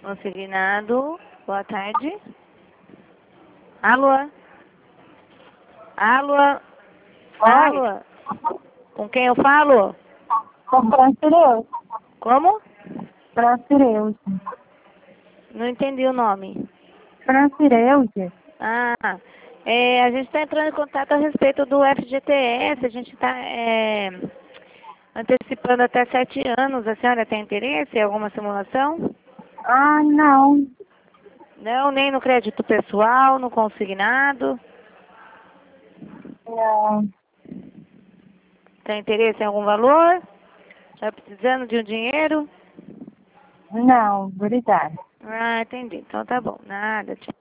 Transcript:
Consignado. Boa tarde. Alô? Alô? Oi, Alô? Com quem eu falo? com Francireuza. Como? Francireuza. Não entendi o nome. Francireuza. Ah, a gente está entrando em contato a respeito do FGTS. A gente está antecipando até 7 anos. A senhora tem interesse em alguma simulação? Ah, não. Não, nem no crédito pessoal, no consignado. Não. Tem interesse em algum valor? Está precisando de um dinheiro? Não, obrigada. Ah, entendi. Então tá bom. Nada, tchau.